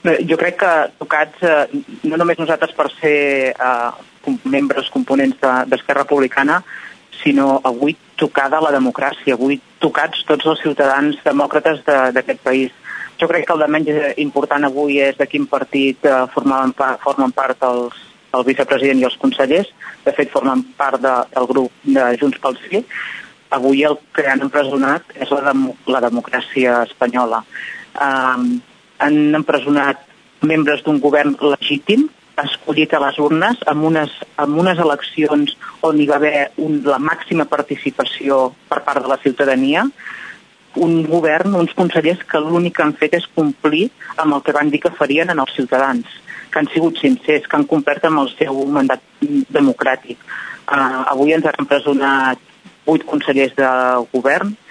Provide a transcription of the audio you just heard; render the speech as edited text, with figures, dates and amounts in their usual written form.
Jo crec que tocats, no només nosaltres per ser membres components d'Esquerra Republicana, sinó avui tocada la democràcia, avui tocats tots els ciutadans demòcrates d'aquest país. Jo crec que el de menys important avui és de quin partit formen part el vicepresident i els consellers. De fet, formen part del grup de Junts pel Sí. Avui el que han empresonat és la democràcia espanyola. Han empresonat membres d'un govern legítim, escollit a les urnes, amb unes eleccions on hi va haver la màxima participació per part de la ciutadania, un govern, uns consellers que l'únic que han fet és complir amb el que van dir que farien en els ciutadans, que han sigut sincers, que han complert amb el seu mandat democràtic. Avui ens han empresonat 8 consellers del govern,